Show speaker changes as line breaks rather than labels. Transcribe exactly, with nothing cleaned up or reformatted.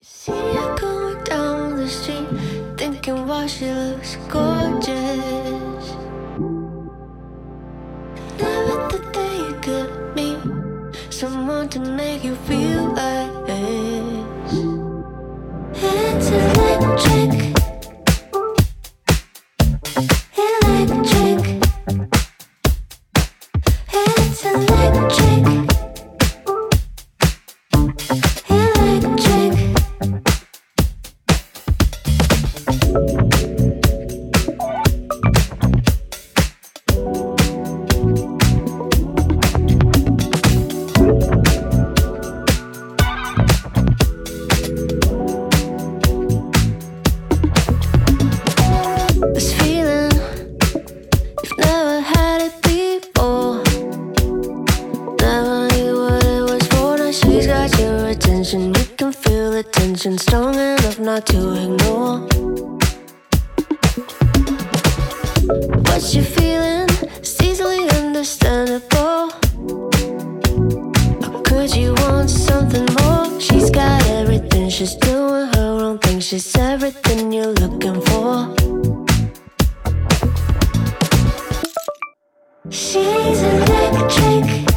See her going down the street, thinking why she looks gorgeous. Never thought that you could meet someone to make you feel like this. It's electric, electric. It's electric, electric. This feeling, you've never had it before. Never knew what it was for. Now she's got your attention. You can feel the tension, strong enough not to ignore. What you're feeling is easily understandable. Or could you want something more? She's got everything, she's doing her own thing. She's everything you're looking for. She's electric.